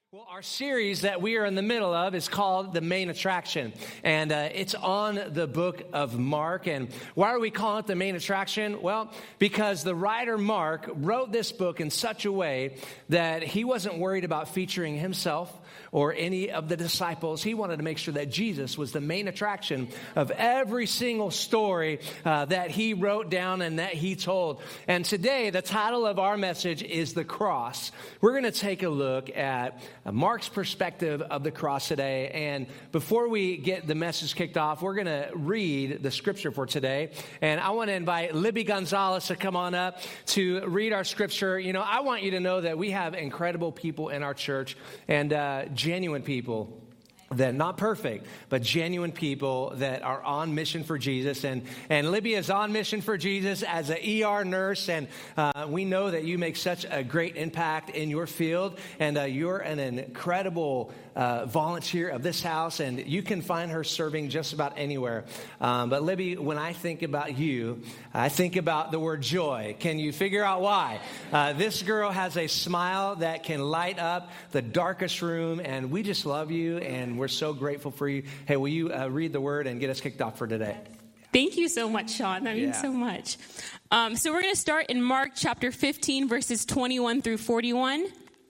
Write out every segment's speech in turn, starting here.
Well, our series that we are in the middle of is called The Main Attraction, and it's on the book of Mark. And why are we calling it The Main Attraction? Well, because the writer Mark wrote this book in such a way that he wasn't worried about featuring himself or any of the disciples. He wanted to make sure that Jesus was the main attraction of every single story that he wrote down and that he told. And today, the title of our message is The Cross. We're going to take a look at Mark's perspective of the cross today. And before we get the message kicked off, we're going to read the scripture for today. And I want to invite Libby Gonzalez to come on up to read our scripture. You know, I want you to know that we have incredible people in our church and genuine people. That not perfect, but genuine people that are on mission for Jesus. And Libby is on mission for Jesus as an ER nurse. And we know that you make such a great impact in your field. And you're an incredible volunteer of this house. And you can find her serving just about anywhere. But Libby, when I think about you, I think about the word joy. Can you figure out why? This girl has a smile that can light up the darkest room. And we just love you. And we're so grateful for you. Hey, will you read the word and get us kicked off for today? Thank you so much, Sean. That means so much. So we're going to start in Mark chapter 15, verses 21 through 41,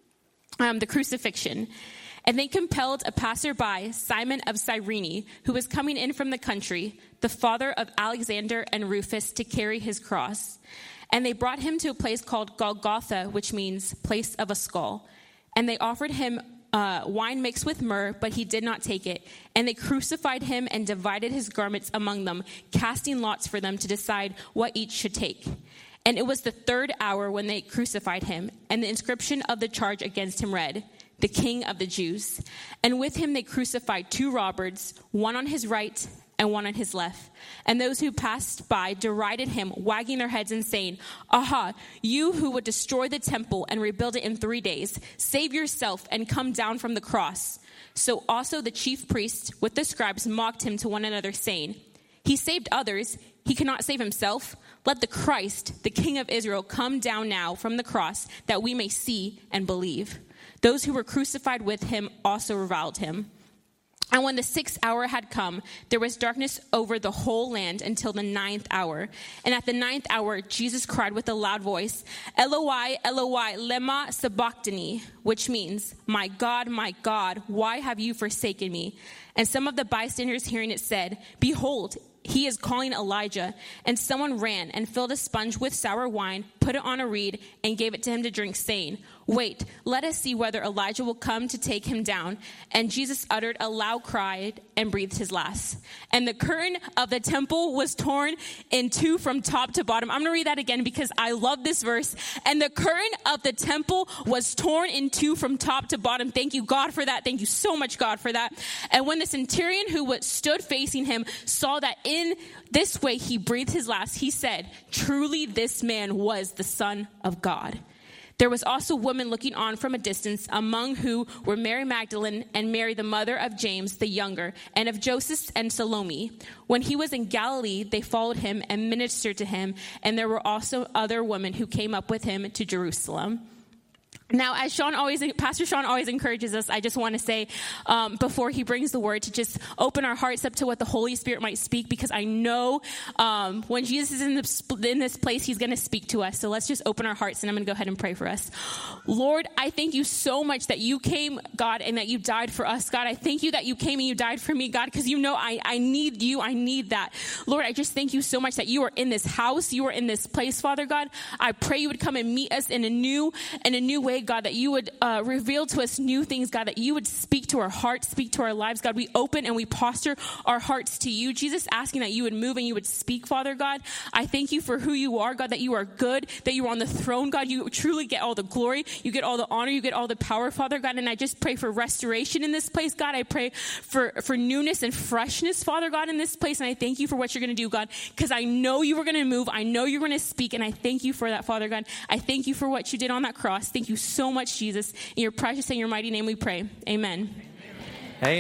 the crucifixion. And they compelled a passerby, Simon of Cyrene, who was coming in from the country, the father of Alexander and Rufus, to carry his cross. And they brought him to a place called Golgotha, which means place of a skull. And they offered him wine mixed with myrrh, but he did not take it. And they crucified him and divided his garments among them, casting lots for them to decide what each should take. And it was the third hour when they crucified him, and the inscription of the charge against him read, "The King of the Jews." And with him they crucified two robbers, one on his right and one on his left. And those who passed by derided him, wagging their heads and saying, "Aha, you who would destroy the temple and rebuild it in 3 days, save yourself and come down from the cross." So also the chief priests with the scribes mocked him to one another, saying, "He saved others, he cannot save himself. Let the Christ, the King of Israel, come down now from the cross, that we may see and believe." Those who were crucified with him also reviled him. And when the 6th hour had come, there was darkness over the whole land until the 9th hour. And at the 9th hour, Jesus cried with a loud voice, "Eloi, Eloi, lema sabachthani," which means, my God, why have you forsaken me?" And some of the bystanders hearing it said, "Behold, he is calling Elijah." And someone ran and filled a sponge with sour wine, put it on a reed, and gave it to him to drink, saying, "Wait, let us see whether Elijah will come to take him down." And Jesus uttered a loud cry and breathed his last. And the curtain of the temple was torn in two from top to bottom. I'm going to read that again because I love this verse. And the curtain of the temple was torn in two from top to bottom. Thank you, God, for that. Thank you so much, God, for that. And when the centurion who stood facing him saw that in this way he breathed his last, he said, "Truly this man was the Son of God." There was also women looking on from a distance, among who were Mary Magdalene and Mary, the mother of James the younger, and of Joseph and Salome. When he was in Galilee, they followed him and ministered to him, and there were also other women who came up with him to Jerusalem. Now, as Pastor Sean always encourages us, I just want to say, before he brings the word, to just open our hearts up to what the Holy Spirit might speak, because I know when Jesus is in this place, he's going to speak to us. So let's just open our hearts, and I'm going to go ahead and pray for us. Lord, I thank you so much that you came, God, and that you died for us, God. I thank you that you came and you died for me, God, because you know I need you. I need that. Lord, I just thank you so much that you are in this house. You are in this place, Father God. I pray you would come and meet us in a new way, God, that you would reveal to us new things, God, that you would speak to our hearts, speak to our lives, God. We open and we posture our hearts to you, Jesus, asking that you would move and you would speak, Father God. I thank you for who you are, God, that you are good, that you are on the throne, God. You truly get all the glory, you get all the honor, you get all the power, Father God. And I just pray for restoration in this place, God. I pray for newness and freshness, Father God, in this place. And I thank you for what you're going to do, God, because I know you were going to move. I know you're going to speak. And I thank you for that, Father God. I thank you for what you did on that cross. Thank you so much, Jesus. In your precious and your mighty name we pray. Amen.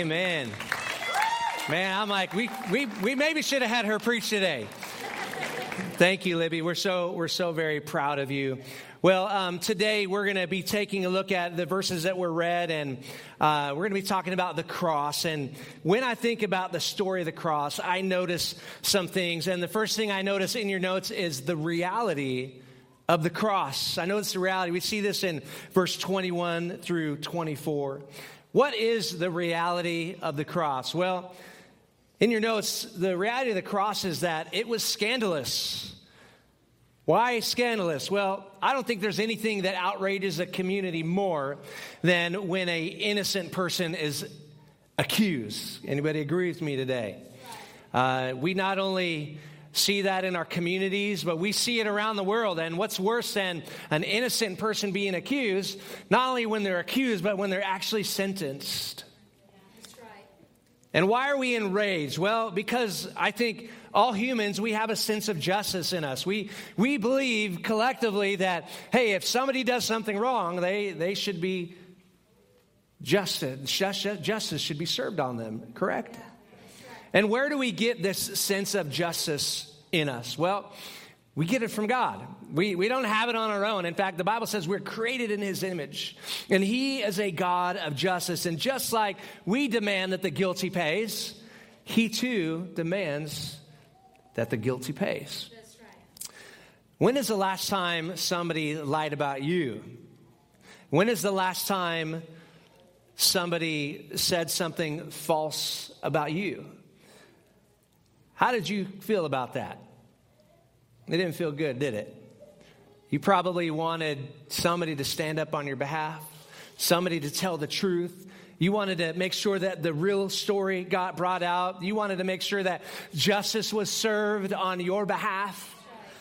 Amen. Man, I'm like, we maybe should have had her preach today. Thank you, Libby. We're so very proud of you. Well, today we're going to be taking a look at the verses that were read, and we're going to be talking about the cross. And when I think about the story of the cross, I notice some things. And the first thing I notice in your notes is the reality of the cross. I notice the reality. We see this in verse 21 through 24. What is the reality of the cross? Well, in your notes, the reality of the cross is that it was scandalous. Why scandalous? Well, I don't think there's anything that outrages a community more than when an innocent person is accused. Anybody agree with me today? We not only see that in our communities, but we see it around the world. And what's worse than an innocent person being accused, not only when they're accused, but when they're actually sentenced. And why are we enraged? Well, because I think all humans, we have a sense of justice in us. We believe collectively that, hey, if somebody does something wrong, they should be justice should be served on them, correct? Yeah, right. And where do we get this sense of justice in us? Well, we get it from God. We don't have it on our own. In fact, the Bible says we're created in his image. And he is a God of justice. And just like we demand that the guilty pays, he too demands that the guilty pays. That's right. When is the last time somebody lied about you? When is the last time somebody said something false about you? How did you feel about that? It didn't feel good, did it? You probably wanted somebody to stand up on your behalf, somebody to tell the truth. You wanted to make sure that the real story got brought out. You wanted to make sure that justice was served on your behalf.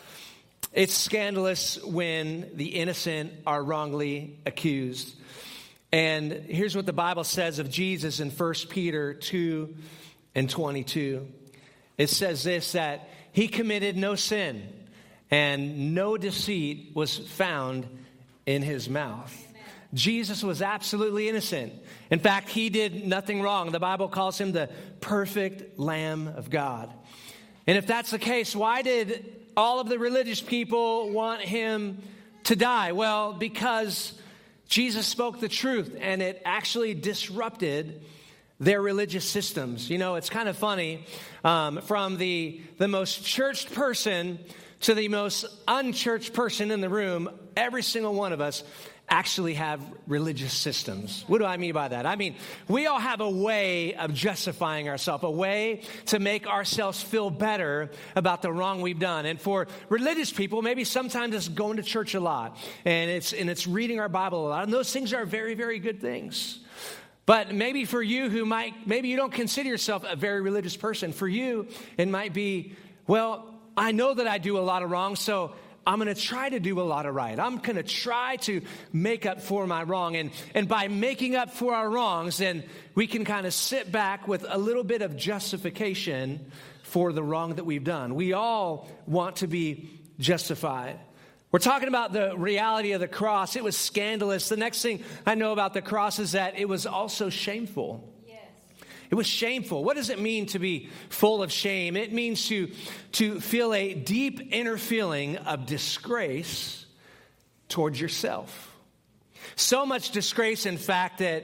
It's scandalous when the innocent are wrongly accused. And here's what the Bible says of Jesus in 1 Peter 2 and 22. It says this, that he committed no sin, and no deceit was found in his mouth. Amen. Jesus was absolutely innocent. In fact, he did nothing wrong. The Bible calls him the perfect Lamb of God. And if that's the case, why did all of the religious people want him to die? Well, because Jesus spoke the truth, and it actually disrupted their religious systems. You know, it's kind of funny, from the most churched person to the most unchurched person in the room, every single one of us actually have religious systems. What do I mean by that? I mean, we all have a way of justifying ourselves, a way to make ourselves feel better about the wrong we've done. And for religious people, maybe sometimes it's going to church a lot, and it's reading our Bible a lot. And those things are very, very good things. But maybe for you maybe you don't consider yourself a very religious person. For you, it might be, well, I know that I do a lot of wrong, so I'm going to try to do a lot of right. I'm going to try to make up for my wrong. And by making up for our wrongs, then we can kind of sit back with a little bit of justification for the wrong that we've done. We all want to be justified. We're talking about the reality of the cross. It was scandalous. The next thing I know about the cross is that it was also shameful. It was shameful. What does it mean to be full of shame? It means to feel a deep inner feeling of disgrace towards yourself. So much disgrace, in fact, that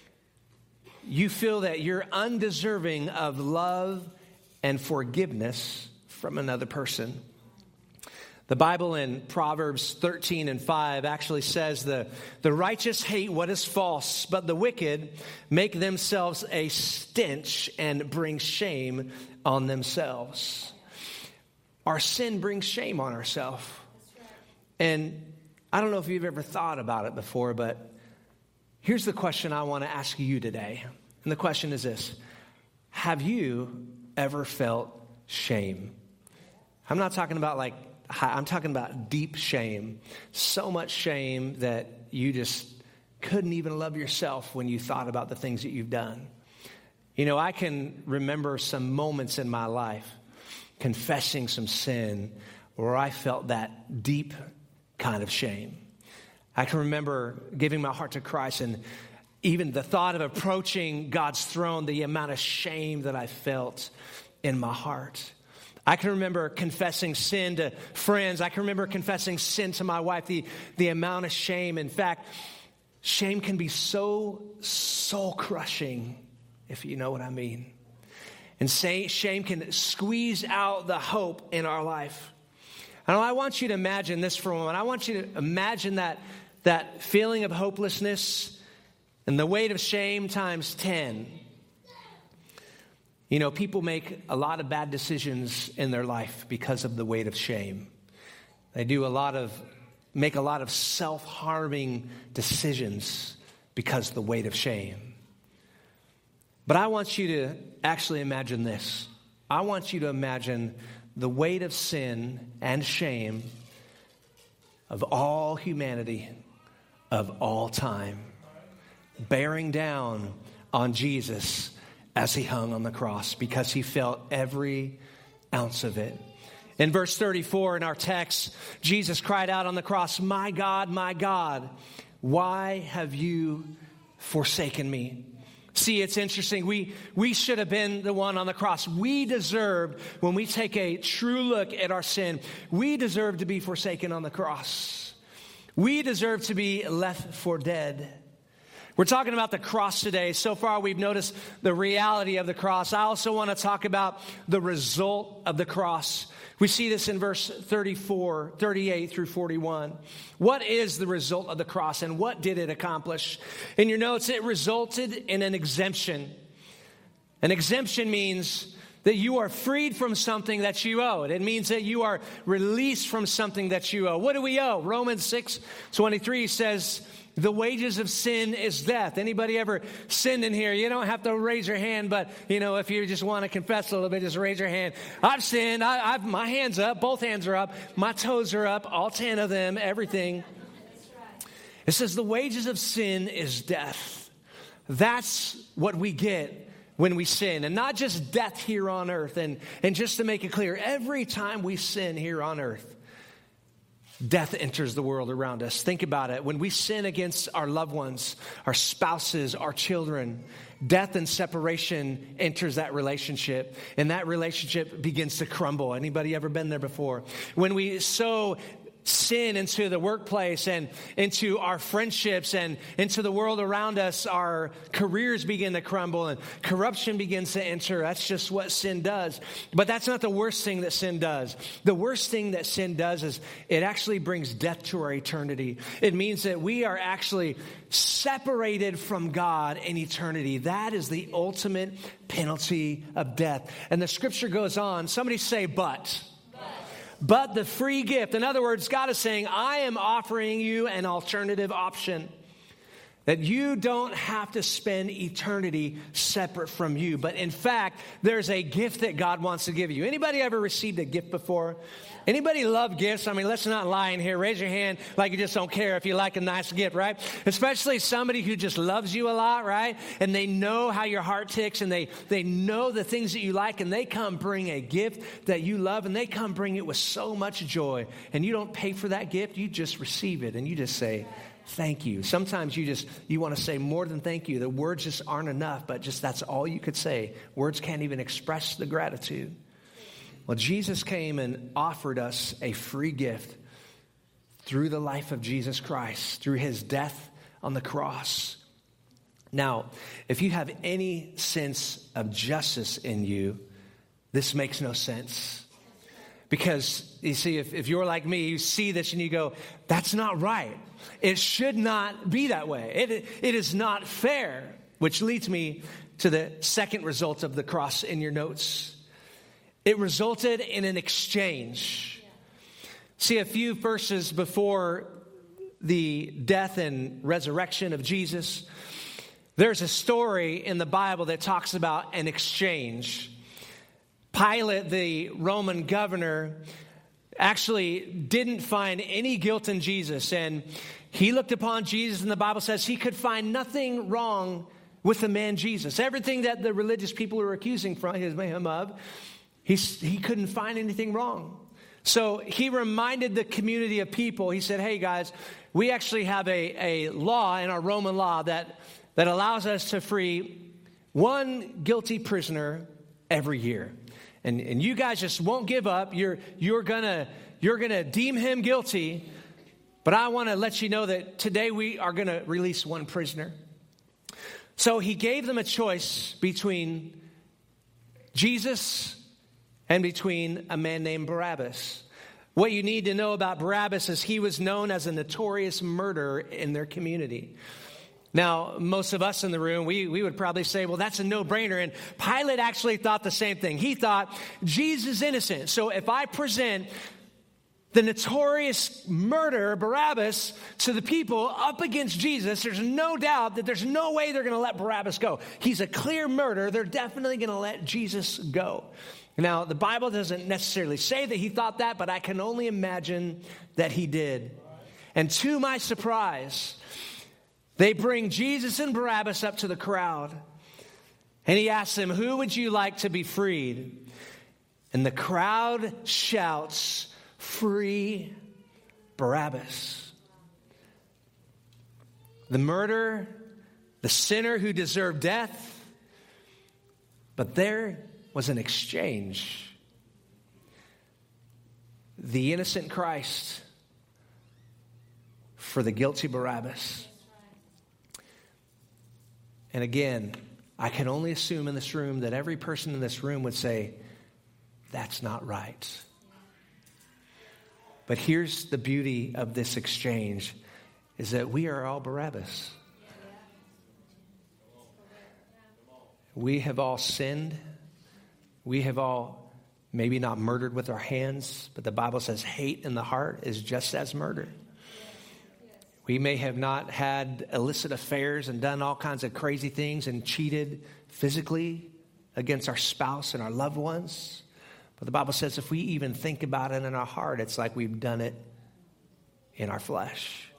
you feel that you're undeserving of love and forgiveness from another person. The Bible in Proverbs 13 and 5 actually says the righteous hate what is false, but the wicked make themselves a stench and bring shame on themselves. Our sin brings shame on ourselves. And I don't know if you've ever thought about it before, but here's the question I want to ask you today. And the question is this: have you ever felt shame? I'm not talking about I'm talking about deep shame. So much shame that you just couldn't even love yourself when you thought about the things that you've done. You know, I can remember some moments in my life confessing some sin where I felt that deep kind of shame. I can remember giving my heart to Christ, and even the thought of approaching God's throne, the amount of shame that I felt in my heart. I can remember confessing sin to friends. I can remember confessing sin to my wife, the amount of shame. In fact, shame can be so soul-crushing, if you know what I mean. And shame can squeeze out the hope in our life. And I want you to imagine this for a moment. I want you to imagine that feeling of hopelessness and the weight of shame times 10. You know, people make a lot of bad decisions in their life because of the weight of shame. They make a lot of self-harming decisions because of the weight of shame. But I want you to actually imagine this. I want you to imagine the weight of sin and shame of all humanity, of all time, bearing down on Jesus as he hung on the cross, because he felt every ounce of it. In verse 34 in our text, Jesus cried out on the cross, my God, why have you forsaken me?" See, it's interesting. We should have been the one on the cross. We deserved, when we take a true look at our sin, we deserve to be forsaken on the cross. We deserve to be left for dead. We're talking about the cross today. So far, we've noticed the reality of the cross. I also want to talk about the result of the cross. We see this in verse 34, 38 through 41. What is the result of the cross, and what did it accomplish? In your notes, it resulted in an exemption. An exemption means that you are freed from something that you owed. It means that you are released from something that you owe. What do we owe? Romans 6:23 says, the wages of sin is death. Anybody ever sinned in here? You don't have to raise your hand, but, if you just want to confess a little bit, just raise your hand. I've sinned. I've my hand's up. Both hands are up. My toes are up. All 10 of them, everything. It says the wages of sin is death. That's what we get when we sin. And not just death here on earth. And just to make it clear, every time we sin here on earth, death enters the world around us. Think about it. When we sin against our loved ones, our spouses, our children, death and separation enters that relationship, and that relationship begins to crumble. Anybody ever been there before? When we sow sin into the workplace and into our friendships and into the world around us, our careers begin to crumble and corruption begins to enter. That's just what sin does. But that's not the worst thing that sin does. The worst thing that sin does is it actually brings death to our eternity. It means that we are actually separated from God in eternity. That is the ultimate penalty of death. And the scripture goes on. Somebody say, but the free gift. In other words, God is saying, I am offering you an alternative option. That you don't have to spend eternity separate from you. But in fact, there's a gift that God wants to give you. Anybody ever received a gift before? Anybody love gifts? I mean, let's not lie in here. Raise your hand like you just don't care if you like a nice gift, right? Especially somebody who just loves you a lot, right? And they know how your heart ticks, and they know the things that you like, and they come bring a gift that you love, and they come bring it with so much joy. And you don't pay for that gift. You just receive it, and you just say, thank you. Sometimes you want to say more than thank you. The words just aren't enough, but just that's all you could say. Words can't even express the gratitude. Well, Jesus came and offered us a free gift through the life of Jesus Christ, through his death on the cross. Now, if you have any sense of justice in you, this makes no sense. Because, you see, if you're like me, you see this and you go, that's not right. It should not be that way. It is not fair. Which leads me to the second result of the cross in your notes. It resulted in an exchange. See, a few verses before the death and resurrection of Jesus, there's a story in the Bible that talks about an exchange. Pilate, the Roman governor, actually didn't find any guilt in Jesus. And he looked upon Jesus, and the Bible says he could find nothing wrong with the man Jesus. Everything that the religious people were accusing him of, he couldn't find anything wrong. So he reminded the community of people. He said, hey, guys, we actually have a law in our Roman law that allows us to free one guilty prisoner every year. And you guys just won't give up. You're gonna deem him guilty. But I want to let you know that today we are going to release one prisoner. So he gave them a choice between Jesus and between a man named Barabbas. What you need to know about Barabbas is he was known as a notorious murderer in their community. Now, most of us in the room, we would probably say, well, that's a no-brainer. And Pilate actually thought the same thing. He thought, Jesus is innocent. So if I present the notorious murderer, Barabbas, to the people up against Jesus, there's no doubt that there's no way they're going to let Barabbas go. He's a clear murderer. They're definitely going to let Jesus go. Now, the Bible doesn't necessarily say that he thought that, but I can only imagine that he did. And to my surprise, they bring Jesus and Barabbas up to the crowd. And he asks them, who would you like to be freed? And the crowd shouts, free Barabbas. The murderer, the sinner who deserved death. But there was an exchange. The innocent Christ for the guilty Barabbas. And again, I can only assume in this room that every person in this room would say, that's not right. But here's the beauty of this exchange, is that we are all Barabbas. We have all sinned. We have all maybe not murdered with our hands, but the Bible says hate in the heart is just as murder. We may have not had illicit affairs and done all kinds of crazy things and cheated physically against our spouse and our loved ones. But the Bible says if we even think about it in our heart, it's like we've done it in our flesh.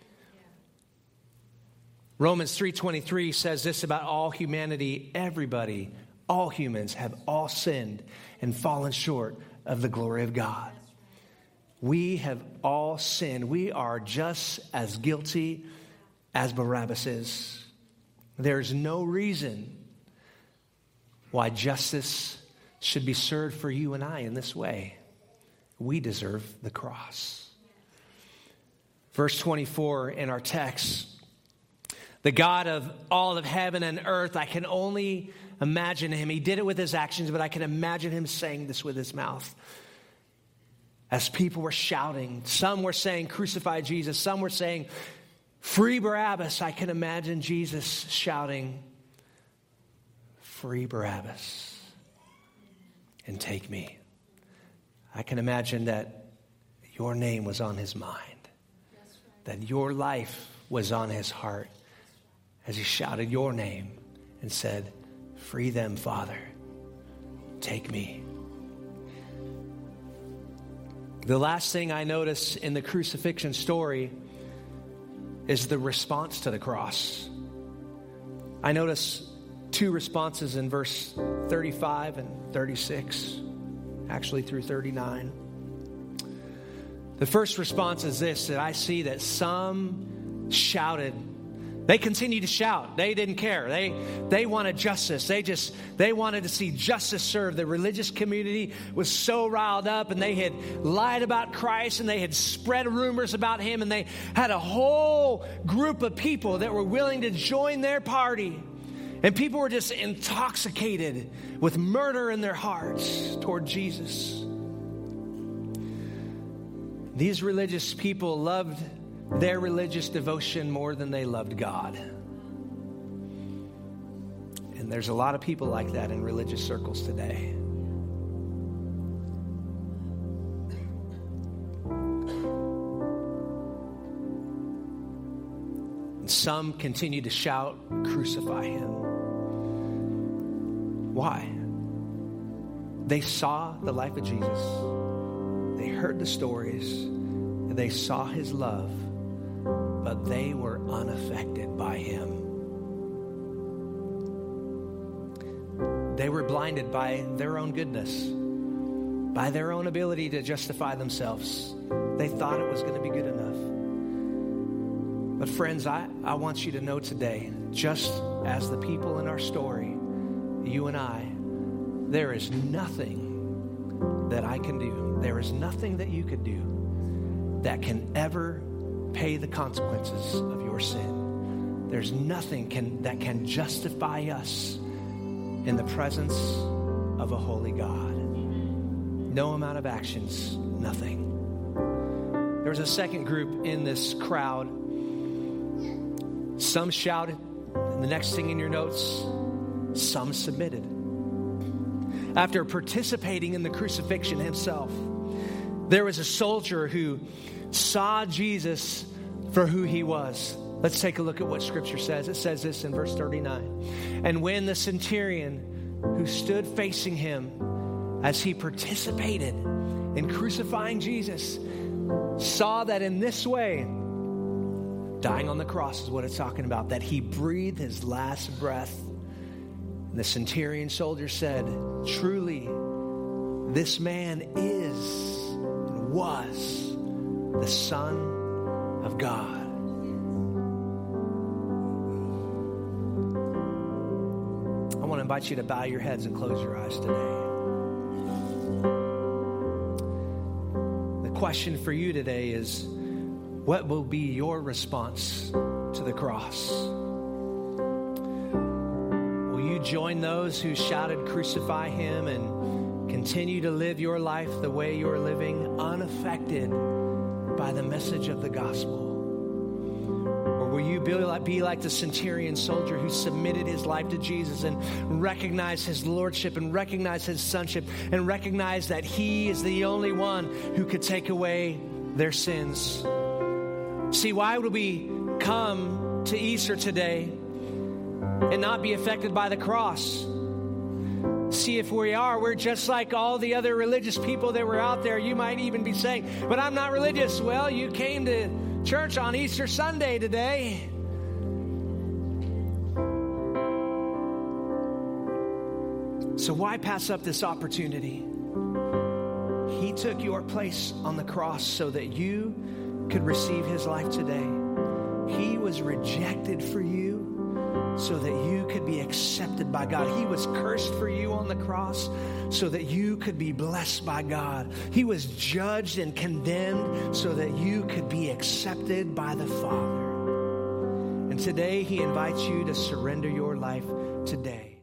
Romans 3:23 says this about all humanity. Everybody, all humans have all sinned and fallen short of the glory of God. We have all sinned. We are just as guilty as Barabbas is. There's no reason why justice should be served for you and I in this way. We deserve the cross. Verse 24 in our text, the God of all of heaven and earth, I can only imagine him. He did it with his actions, but I can imagine him saying this with his mouth. As people were shouting, some were saying, crucify Jesus. Some were saying, free Barabbas. I can imagine Jesus shouting, free Barabbas. And take me. I can imagine that your name was on his mind. That your life was on his heart as he shouted your name and said, free them, Father. Take me. The last thing I notice in the crucifixion story is the response to the cross. I notice two responses in verse 35 and 36, actually through 39. The first response is this, that I see that some shouted. They continued to shout. They didn't care. They wanted justice. They wanted to see justice served. The religious community was so riled up, and they had lied about Christ, and they had spread rumors about him, and they had a whole group of people that were willing to join their party. And people were just intoxicated with murder in their hearts toward Jesus. These religious people loved their religious devotion more than they loved God. And there's a lot of people like that in religious circles today. And some continue to shout, crucify him. Why? They saw the life of Jesus. They heard the stories. And they saw his love. But they were unaffected by him. They were blinded by their own goodness, by their own ability to justify themselves. They thought it was going to be good enough. But friends, I want you to know today, just as the people in our story, you and I, there is nothing that I can do. There is nothing that you could do that can ever pay the consequences of your sin. There's nothing that can justify us in the presence of a holy God. No amount of actions, nothing. There was a second group in this crowd. Some shouted. The next thing in your notes, some submitted. After participating in the crucifixion himself, there was a soldier who saw Jesus for who he was. Let's take a look at what Scripture says. It says this in verse 39. And when the centurion who stood facing him as he participated in crucifying Jesus saw that in this way, dying on the cross is what it's talking about, that he breathed his last breath. And the centurion soldier said, truly, this man was the Son of God. I want to invite you to bow your heads and close your eyes today. The question for you today is, what will be your response to the cross? Will you join those who shouted, crucify him, and continue to live your life the way you're living, unaffected by the message of the gospel? Or will you be like the centurion soldier who submitted his life to Jesus and recognized his lordship and recognized his sonship and recognized that he is the only one who could take away their sins? See, why would we come to Easter today and not be affected by the cross? See, if we are, we're just like all the other religious people that were out there. You might even be saying, but I'm not religious. Well, you came to church on Easter Sunday today. So why pass up this opportunity? He took your place on the cross so that you could receive his life today. He was rejected for you so that you could be accepted by God. He was cursed for you on the cross so that you could be blessed by God. He was judged and condemned so that you could be accepted by the Father. And today he invites you to surrender your life today.